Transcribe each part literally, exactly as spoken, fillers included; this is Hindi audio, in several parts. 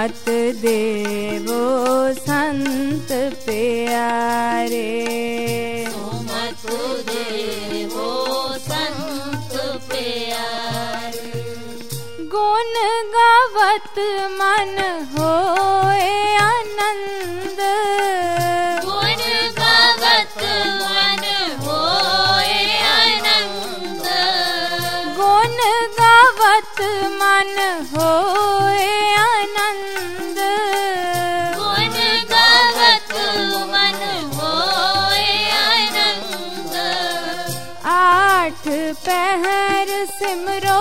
सुमत देवो संत प्यारे, सुमत देवो संत प्यारे। गुण गावत मन होए आनंद, गुण गावत मन होए आनंद, गुण गावत मन होए आनंद, गुण गावत मन होए आनंद। आठ पहर सिमरो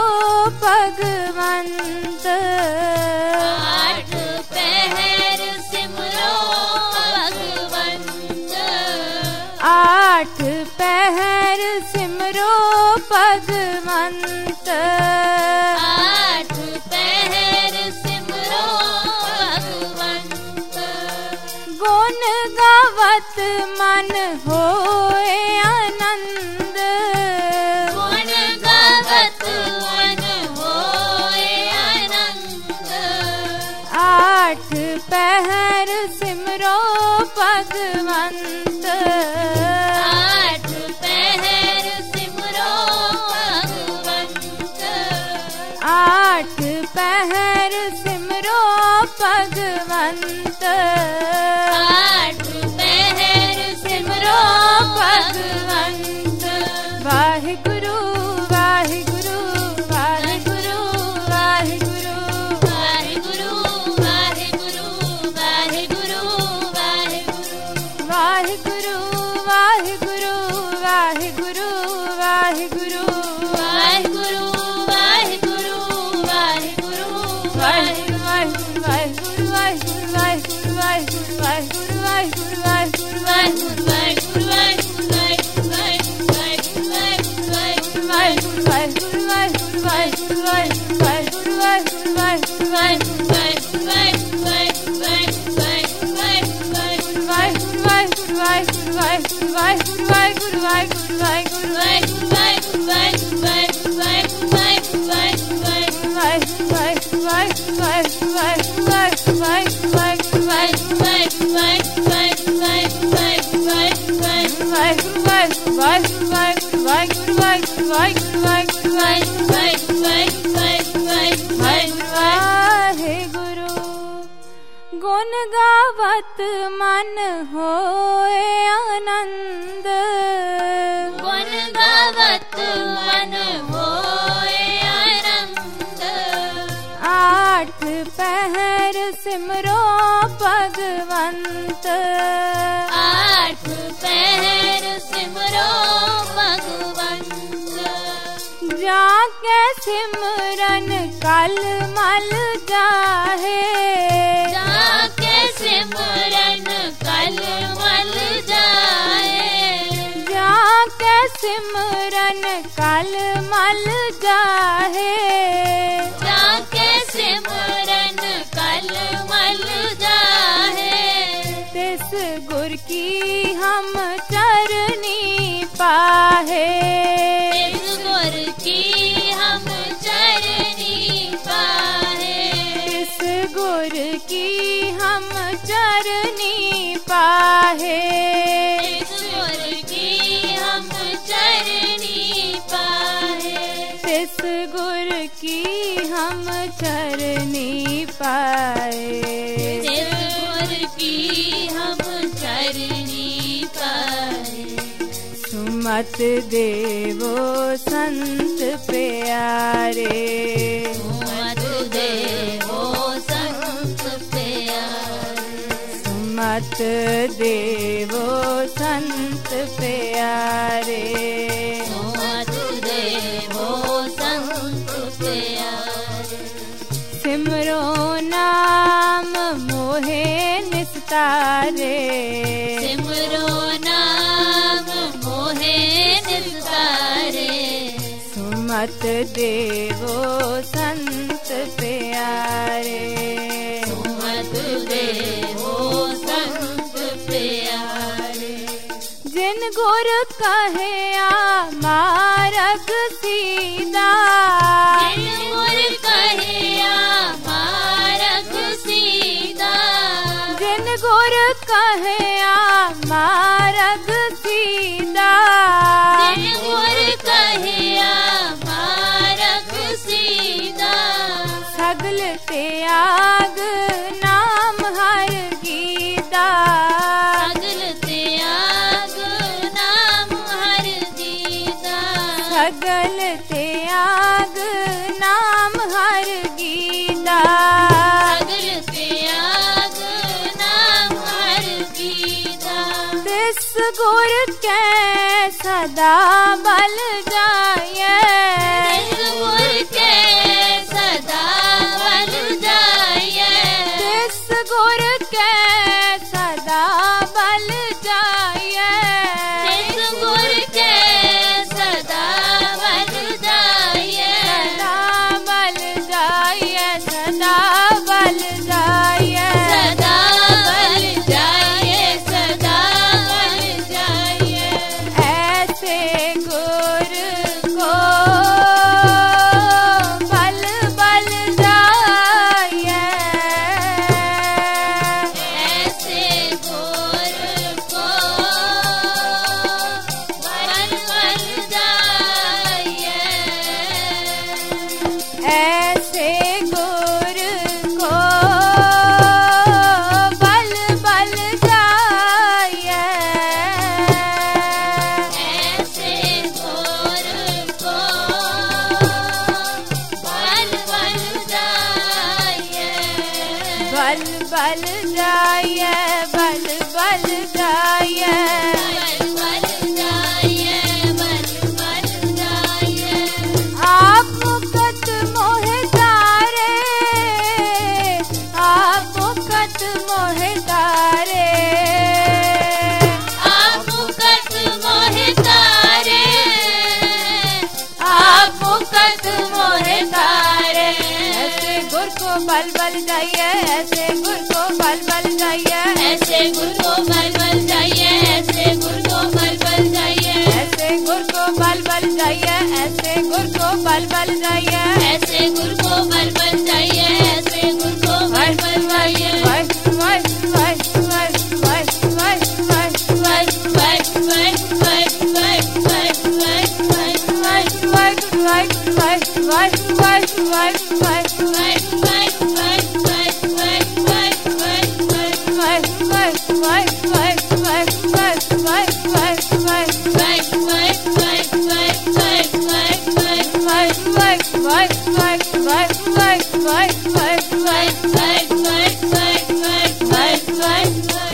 भगवंत, आठ पहर सिमरो भगवंत, आठ पहर सिमरो भगवंत, आठ पहर सिमरो भगवंत। गुण गावत मन होए आनंद, गुण गावत मन होए आनंद। आठ पहर सिमरो भगवंत, आठ पहर सिमरो भगवंत, आठ पहर सिमरो भगवंत, आठ पहर सिमरो भगवंत। वाहिगुरु वाहिगुरु वाहिगुरु वाहिगुरु, वाहिगुरु वाहिगुरु वाहिगुरु वाहिगुरु, वाहिगुरु वाहिगुरु वाहिगुरु वाहिगुरु, वाहिगुरु वाहिगुरु वाहिगुरु वाहिगुरु, वाहिगुरु वाहिगुरु वाहिगुरु वाहिगुरु वाहिगुरु वाहिगुरु वाहिगुरु वाहिगुरु, वाहिगुरु वाहिगुरु वाहिगुरु वाहिगुरु वाहिगुरु वाहिगुरु वाहिगुरु, वाहिगुरु वाहिगुरु वाहिगुरु वाहिगुरु वाहिगुरु वाहिगुरु, वाहिगुरु वाहिगुरु वाहिगुरु वाहिगुरु वाहिगुरु, वाहिगुरु वाहिगुरु वाहिगुरु वाहिगुरु वाहिगुरु, वाहिगुरु वाहिगुरु वाहिगुरु वाहिगुरु वाहिगुरु वाहिगुरु वाहिगुरु, वाहिगुरु वाहिगुरु वाहिगुरु वाहिगुरु वाहिगुरु वाहिगुरु, वाहिगुरु वाहिगुरु वाहिगुरु वाहिगुरु वाहिगुरु वाहिगुरु वाहिगुरु वाहिगुरु, वाहिगुरु वाहिगुरु वाहिगुरु वाहिगुरु वाहिगुरु वाहिगुरु वाहिगुरु वाहिगुरु, वाहिगुरु वाहिगुरु वाहिगुरु वाहिगुरु वाहिगुरु, वाहिगुरु। गुण गावत मन होए आनंद, गुण गावत मन होए आनंद। आठ पहर सिमरो भगवंत, आठ पहर सिमरो भगवंत, जाके सिमरन कल मल जाहे, जाके सिमरन कल मल जाए, जाके सिमरन कल मल जाहे, जाके सिमरन कल मल जाए। तिस गुर की हम चरनी पाहे, इस गुर की हम चरनी पाहे, तिस गुर की हम चरनी पाहे, इस गुर की हम चरनी पाहे, तिस गुर की हम चरनी पाए, इस गुर की हम चरनी पाए। सुमत देवो संत प्यारे, सुमत देवो संत प्यारे, सुमत देवो संत प्यारे, सुमत देवो संत प्यारे। सिमरो नाम मोहे निस्तारे, सिमरो नाम मोहे निस्तारे, सुमत देवो संत प्यारे, सुमत देवो संत प्यारे। जिन गुर कहे आ मार्ग सीधा, जिन गुर कहे आ मार्ग सीधा, मार्ग सीधा, जिन गुर कहिया मार्ग सीधा। सगल त्याग नाम हर गीता, सगल त्याग नाम हर गीता। सगल त्याग नाम हर गीता, सगल त्याग नाम हर गीता। तिस गुर के सदा बल जाए, तिस गुर के सदा बल जाए। तिस गुर के सदा बल जाए, तिस गुर के सदा बल जाए। सदा बल जाए, सदा बल जाए, सदा बल जाए, सदा बल जाए। ऐसे गुर को बल बल जाए, ऐसे गुर को बल बल जाए। ऐसे गुर को बल बल जाए, ऐसे गुर को बल बल जाए। बल बल जाए, बल बल जाए, बल बल जाए, बल बल जाए। आप मुकत मोह तारे, आप मुकत मोह तारे, आप मुकत मोह तारे। आप मुकत मोह तारे। ऐसे गुर को बल बल जाइए, ऐसे गुर को बल बल जाइए, ऐसे गुर को बल बल जाइए, ऐसे गुर को बल बल जाइए। ऐसे गुर को बल बल जाइए, ऐसे गुर को बल बल जाइए, ऐसे गुर को बल बल जाइए, ऐसे गुर को बल बल जाइए। वाह वाह वाह वाह वाह वाह वाह वाह बल बल बल बल बल बल बल वाह वाह वाह वाह वाह वाह वाह वाह बल बल बल बल बल बल बल बल वाह वाह वाह वाह वाह वाह वाह वाह वाह बल बल बल बल बल बल बल वाह वाह वाह वाह वाह वाह वाह वाह वाह बल बल बल बल बल बल बल।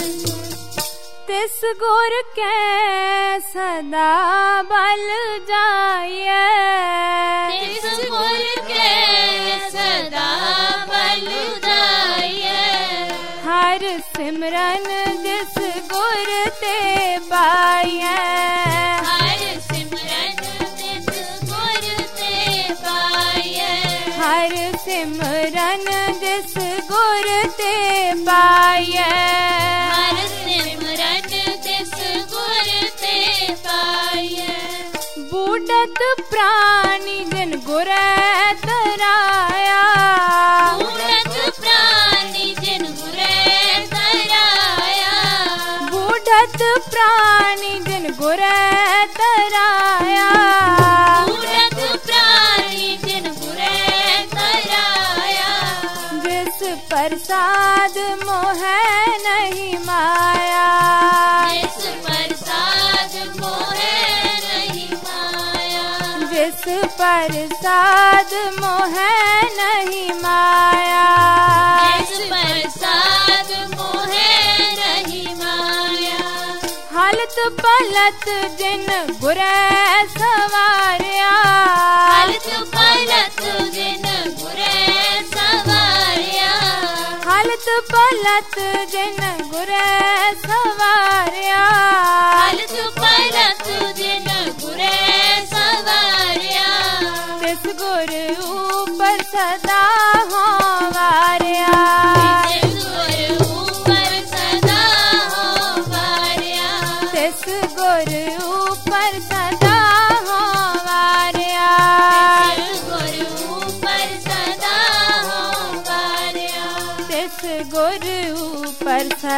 तिस गुर के सदा बल जाए, तिस गुर के सदा बल जाए। हर सिमरन जिस गुर ते पाए, हर सिमरन जिस गुर ते पाए। हर सिमरन जिस गुर ते पाए, हर सिमरन जिस गुर ते पाए। बूढ़त प्राणी जिन गुर तराया, बूढ़त प्राणी जिन गुर तराया। बूढ़त प्राणी जिन गुर तराया, बूढ़त प्राणी जिन गुर तराया। जिस प्रसाद मोह नहीं माया, जिस प्रसाद मोह नहीं माया। जिस प्रसाद मोह नहीं माया, जिस प्रसाद मोह नहीं माया। हलत पलत जिन गुर सवारिया, हलत पलत जिन गुर सवारिया। हलत पलत जिन गुर सवारिया, हलत पलत जिन गुर सवारिया। तिस गुर ऊपर सदा हो वारिया, तिस गुर ऊपर सदा हो वारिया। तिस गुर ऊपर सदा हो वारिया, तिस गुर ऊपर सदा हो वारिया। तिस गुर ऊपर सदा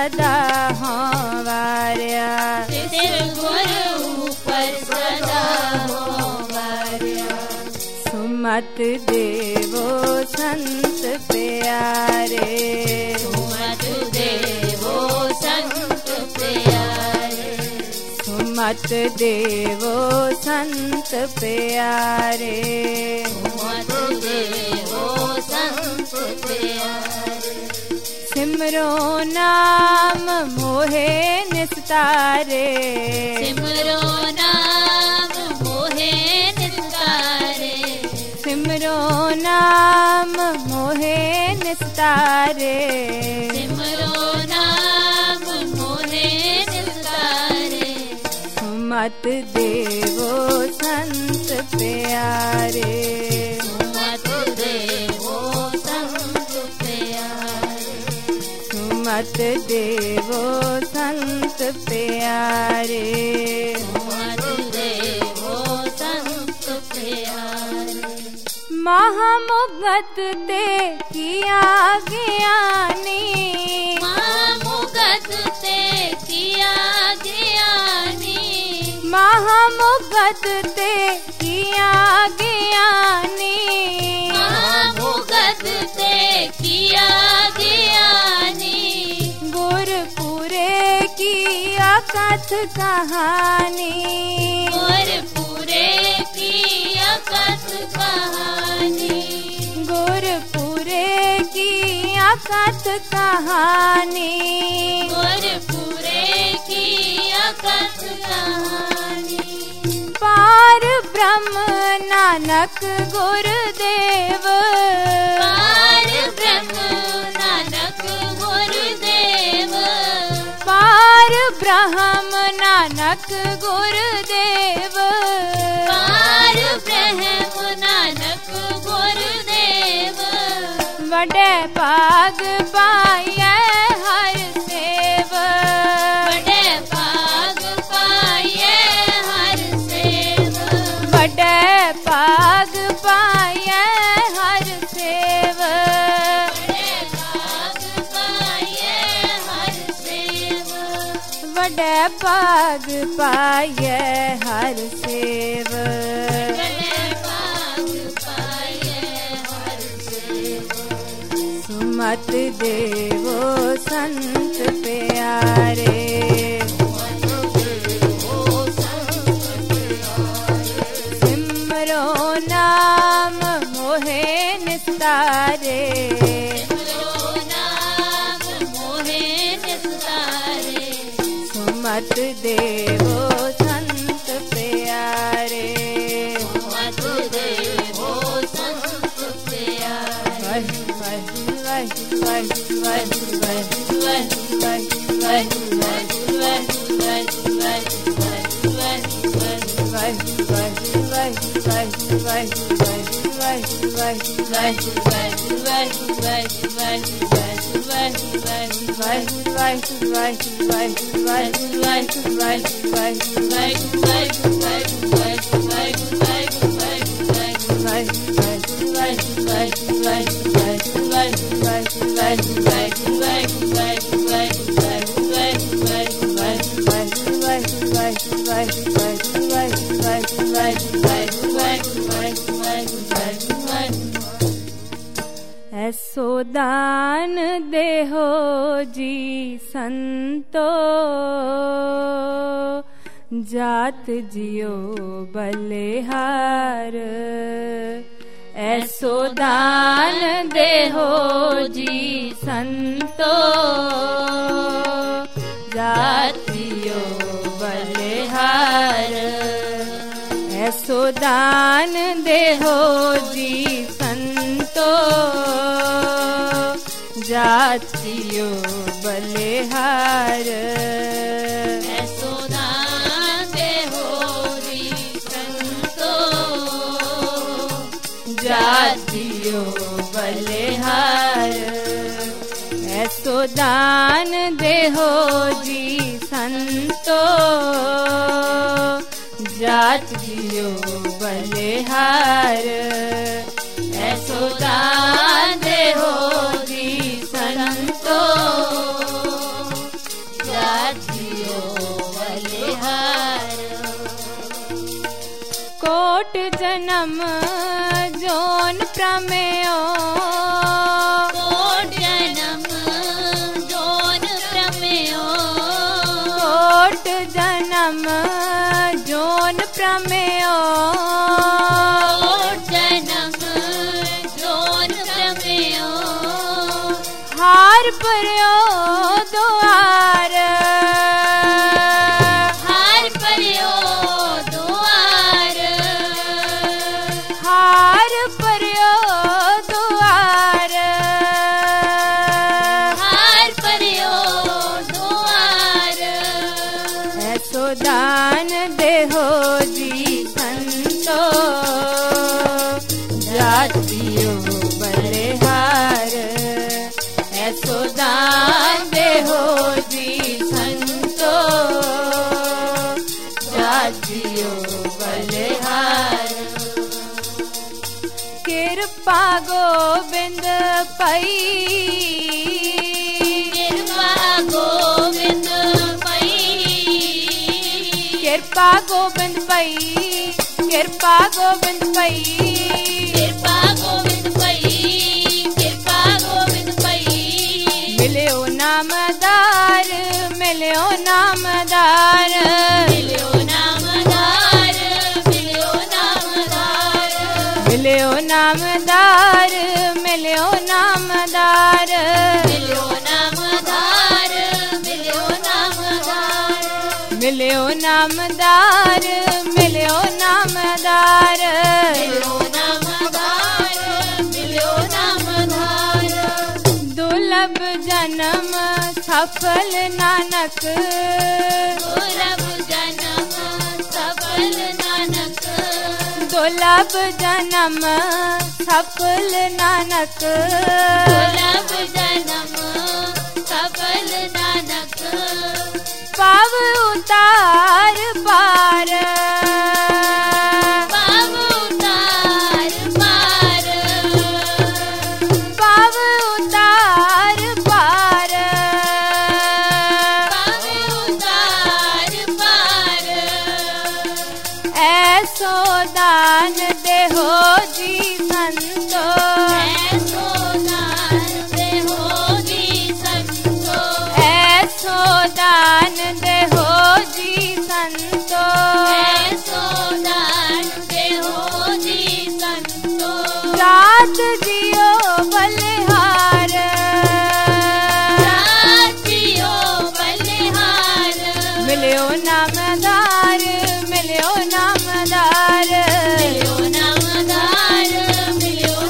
सदा हों वारिया, सिर गुरु ऊपर सदा हों वारिया। सुमत देवो संत प्यारे, सुमत देवो संत प्यारे, सुमत देवो संत प्यारे, सुमत देवो संत प्यारे। सिमरो नाम मोहे निस्तारे, सिमरो नाम मोहे निस्तारे, सिमरो नाम मोहे निस्तारे, सिमरो नाम मोहे निस्तारे। सुमत देवो संत प्यारे, सुमत देवो संत प्यारे, सुमत देवो संत प्यारे, सुमत देवो संत प्यारे। महामुगत ते किया ज्ञानी, महामुगत ते किया ज्ञानी, महामुगत ते किया ज्ञानी, महामुगत ते किया ज्ञानी। गुरपुरे की अकथ कहानी, गुरपुरे की अकथ कहानी, गुरपुरे की अकथ कहानी, गुरपुरे की अकथ कहानी। पार ब्रह्म नानक गुरुदेव, पार ब्रह्म नानक गुरुदेव, पार ब्रह्म नानक गुरुदेव, पार ब्रह्म नानक गुरुदेव। वडे पाग पाइए हर सेव, बड़े पाग पाइए हर सेव, वडे पाग पाइए हर सेव, बड़े पाग पाइए हर सेव, वडे पाग पाइए हर सेव। बड़े पाग पाइए हर सेव। सुमत देवो संत प्यारे, सिमरो नाम मोहे निस्तारे, सिमरो नाम मोहे निस्तारे, सुमत देवो संत प्यारे, सुमत देवो संत प्यारे। वह वह वह वह वह वह ऐसो दान देहो जी संतो, जात जियो बलिहार। ऐसो दान देहो जी संतो, जात जियो बलिहार। ऐसो दान देहो जी संतो, जातियो बलिहार। ऐसो दान देहो जी संतो, जातियो बलिहार। ऐसो दान देहो जी संतो, जातियो बलिहार। ऐसो दान देहो जी संतो, जन्म जोन प्रमेयो कोट जन्म जोन प्रमेयो कोट जन्म जोन प्रमेयो कोट जन्म जोन प्रमेयो हार पर्यो द्वार हार पर्यो द्वार हार पर्यो द्वार हार पर्यो द्वार ऐसो दान देहो जी संतो जातियो बलिहार ऐसो दान देहो जी संतो जातियो बलिहार कृपा गोविंद पई कृपा गोविंद पई कृपा गोविंद पई कृपा गोविंद पई कृपा गोविंद पई कृपा गोविंद पई मिलियो नामदार मिलियो नामदार मिलियो नामदार मिलियो नामदार मिलियो नामदार मिलियो नामदार मिलियो नामदार मिलियो नामदार मिलियो नामदार मिलियो नामदार मिलियो नामदार मिलियो नामदार दुर्लभ जन्म सफल नानक दुर्लभ जन्म सफल नानक दुर्लभ जन्म सफल नानक दुर्लभ जन्म सफल नानक पाव उतार पार पाव उतार पार पाव उतार पार पाव उतार पार ऐसो दान देहो जी संतो ऐसो दान देहो जी संतो ऐसो दान देहो जी संतो ऐसो दान देहो जी संतो रात जियो बलिहार जातियो बलिहार मिलियो नामदार मिलियो नामदार मिलियो नामदार मिलियो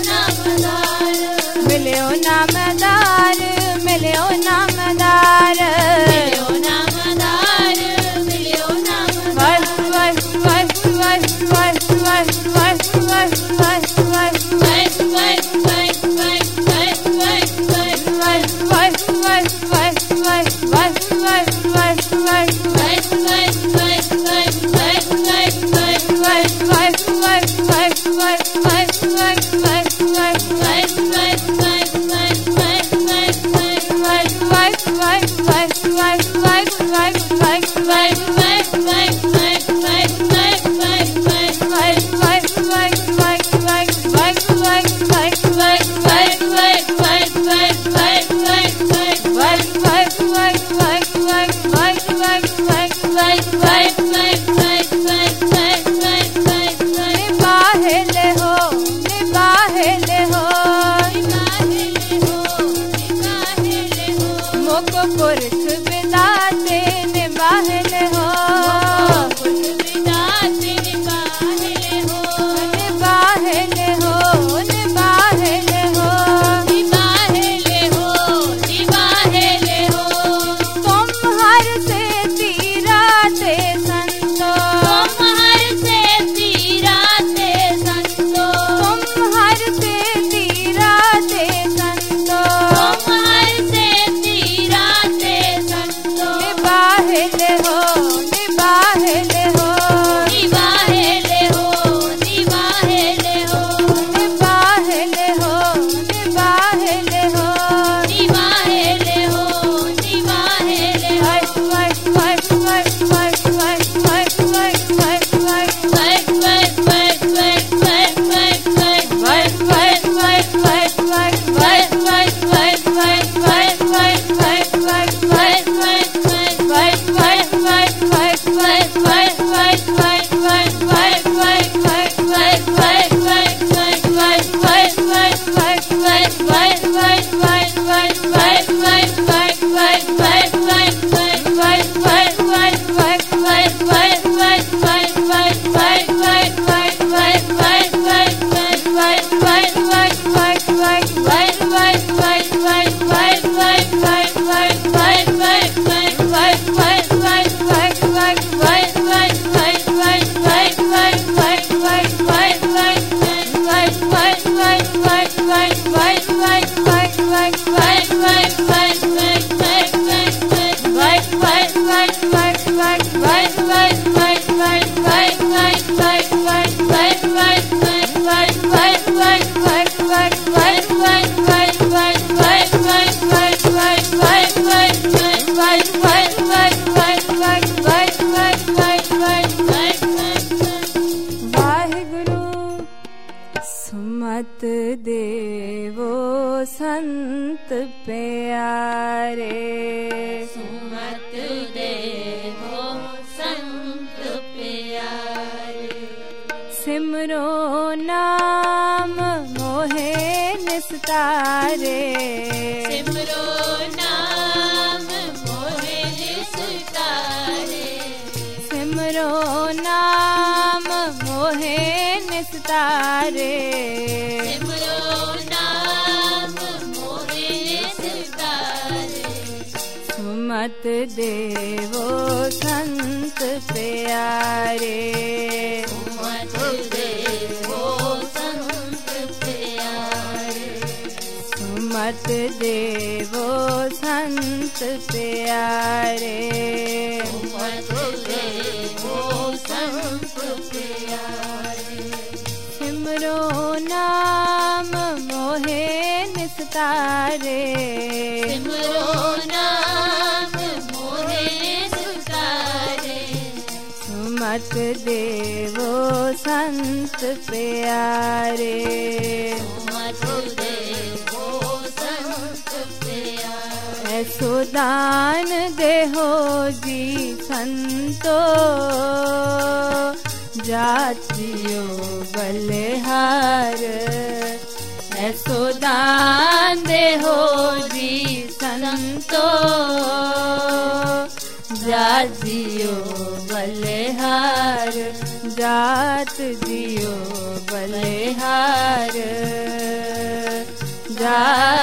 सुमत देवो संत प्यारे, सुमत देवो संत प्यारे, सिमरो नाम मोहे निस्तारे, सिमरो नाम मोहे निस्तारे, सिमरो नाम मोहे निस्तारे, सिमरो नाम मोहे निस्तारे, सुमत देवो संत प्यारे, सुमत देवो संत प्यारे, सुमत देवो संत प्यारे, सुमत देवो संत प्यारे, सिमरो नाम मोहे निस्तारे, सिमरो नाम मोहे निस्तारे, सुमत देवो संत प्यारे, सुमत देवो संत प्यारे, ऐसो दान देहो जी संतो, जातियो बलिहार, ऐसो दान देहो जी संतो, जातियो बलिहार, जात जियो बलिहार, जात